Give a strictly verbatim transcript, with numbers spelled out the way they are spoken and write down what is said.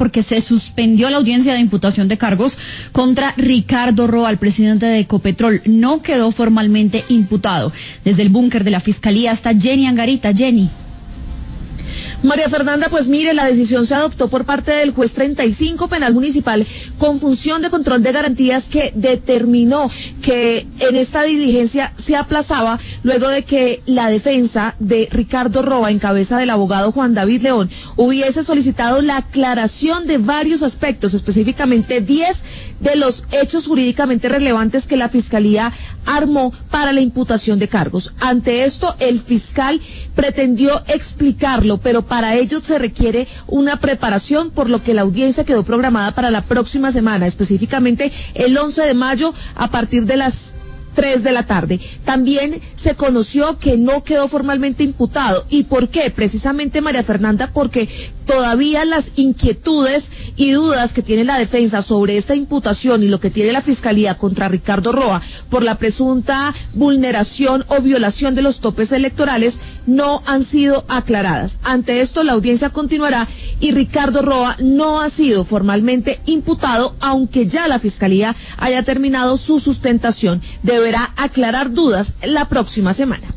porque se suspendió la audiencia de imputación de cargos contra Ricardo Roa, el presidente de Ecopetrol. No quedó formalmente imputado. Desde el búnker de la Fiscalía está Jenny Angarita. Jenny. María Fernanda, pues mire, la decisión se adoptó por parte del juez treinta y cinco penal municipal con función de control de garantías, que determinó que en esta diligencia se aplazaba luego de que la defensa de Ricardo Roa, en cabeza del abogado Juan David León, hubiese solicitado la aclaración de varios aspectos, específicamente diez de los hechos jurídicamente relevantes que la Fiscalía armó para la imputación de cargos. Ante esto, el fiscal pretendió explicarlo, pero para ello se requiere una preparación, por lo que la audiencia quedó programada para la próxima semana, específicamente el once de mayo, a partir de las tres de la tarde. También se conoció que no quedó formalmente imputado. ¿Y por qué? Precisamente, María Fernanda, porque todavía las inquietudes y dudas que tiene la defensa sobre esta imputación y lo que tiene la Fiscalía contra Ricardo Roa por la presunta vulneración o violación de los topes electorales no han sido aclaradas. Ante esto, la audiencia continuará y Ricardo Roa no ha sido formalmente imputado, aunque ya la Fiscalía haya terminado su sustentación. Deberá aclarar dudas la próxima semana.